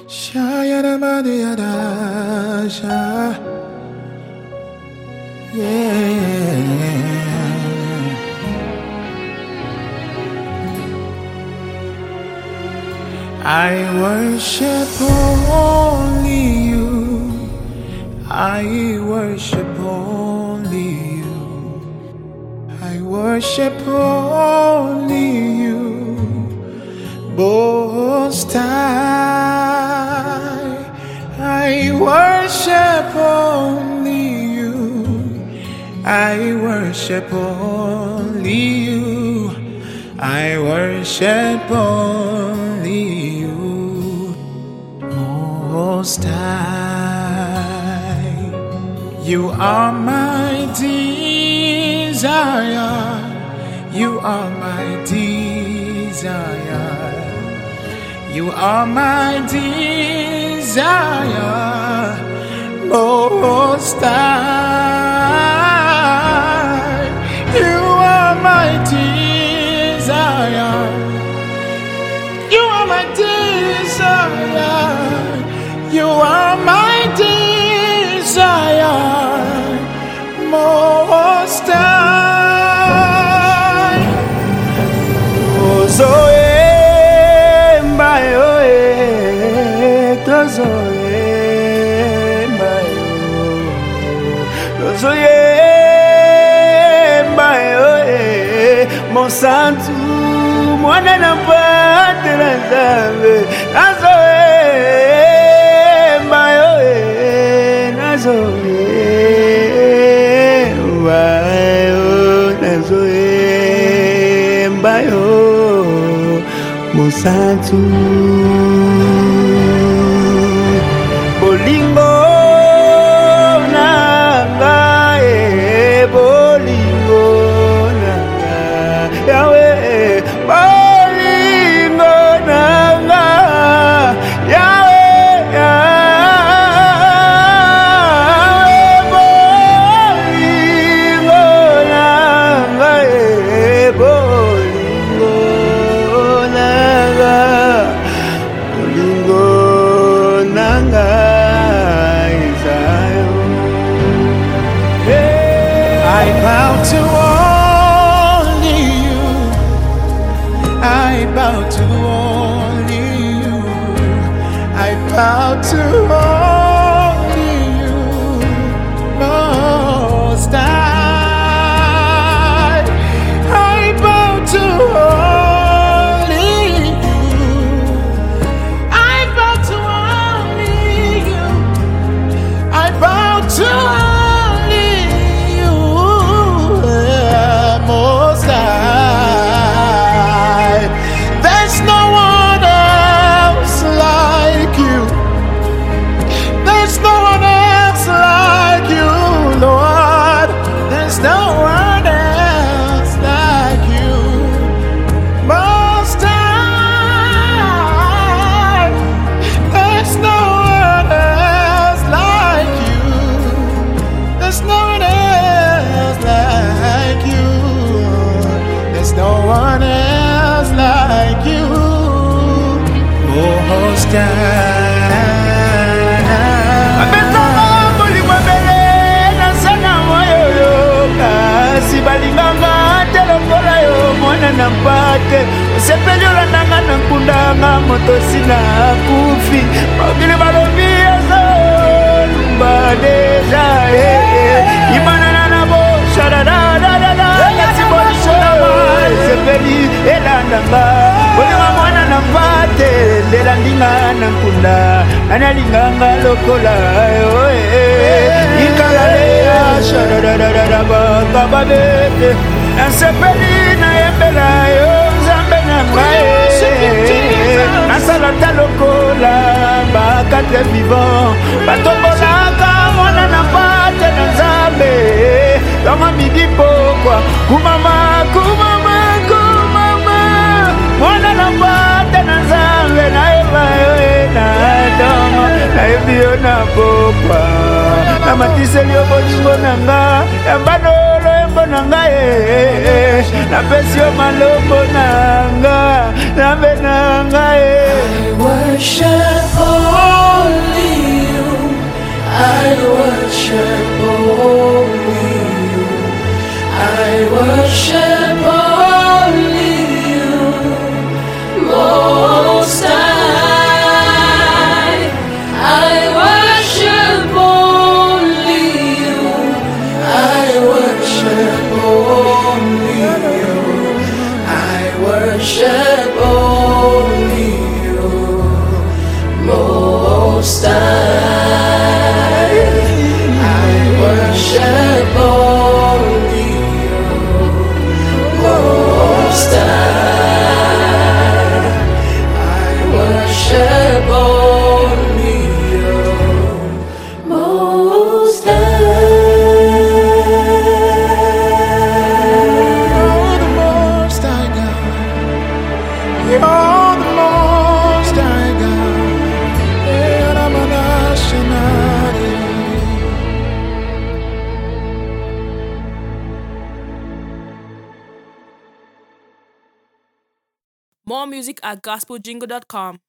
Shayaramadiyadasha. Yeah. I worship only you. I worship only you. I worship only you. Most High. I worship only you. I worship only you. I worship only you. Most High. You are my desire. You are my desire. You are my desire. Most High. You are my desire. You are my desire. You are my desire. Most High. Oh, Zoe, my oe, Zoe, my oe, Zoe, my oe, mon santo, mwana na pate na zabe, Zoe, my oe, Zoe. Santo bolingo nanga bolingo nanga Yahweh bolingo nanga Yahweh bolingo nanga I bow to only you. I bow to only you. I bow to only you. Most High. I bow to only you. I bow to only you. I bow to nampate sepeliola nanga nankundanga moto sina kufi bagile balobia zo lumbadeja imanana na bo sharada kasibonishona sepeli elandanga bolima mwana nampate lelandinga nankunda analinganga lokola ikalale sharada bababete nasepeli Belayo Zambena Nasalata lokola Bakate vivant Batobolaka Mwana na pate na Zambe Kama midi pokwa Kumama Mwana na pate na Zambe Na eva yoena Dama Na ebio na pokwa Na matiseli obolingo nanga Yambadolo nanga na pesio malombo nanga na benanga I worship worship only you. I worship only you, Most High. I worship only you. I worship only you. I worship only you, Most High. I worship only you, Most High. I worship only you, Most High. You're the Most High God. You're the Most High God. More music at gospeljingle.com.